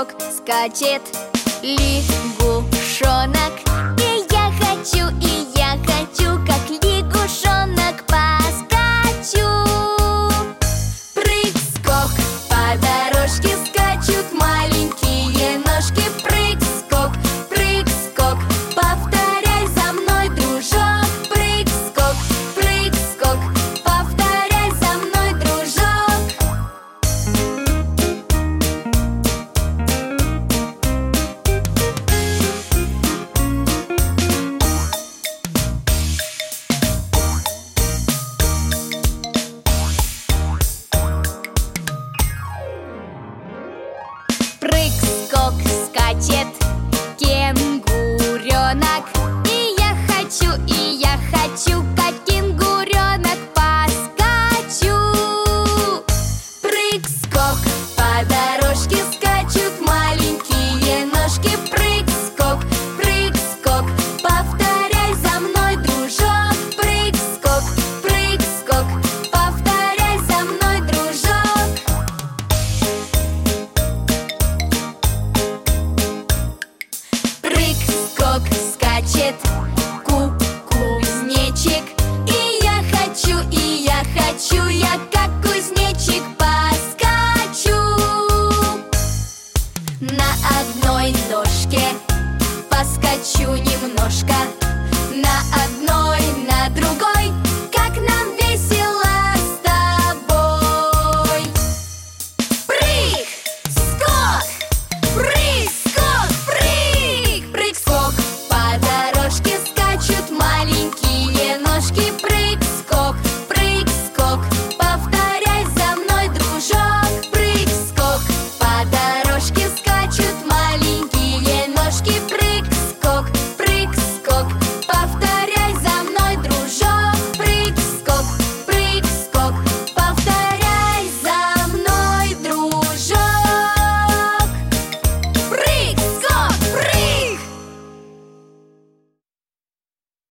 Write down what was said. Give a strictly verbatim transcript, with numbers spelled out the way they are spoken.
скок скачет лягушонок. И я хочу, и я хочу, как лягушонок поскачу. Прыг-скок, по дорожке скачут маленькие ножки. Прыг-скок, прыг-скок, повторяй за мной, дружок. Прыг-скок, прыг-скок, повторяй за мной, дружок. Прыг-скок скачет кенгуренок. И я хочу, и я хочу, как кенгуренок поскачу. Прыг-скок, по дорожке скачут маленькие ножки. Прыг-скок, прыг-скок, повторяй за мной, дружок. Прыг-скок, прыг-скок, повторяй за мной, дружок. Прыг-скок скачет ку-кузнечик. И я хочу, и я хочу, я как кузнечик поскачу. На одной ножке поскочу немножко, на одной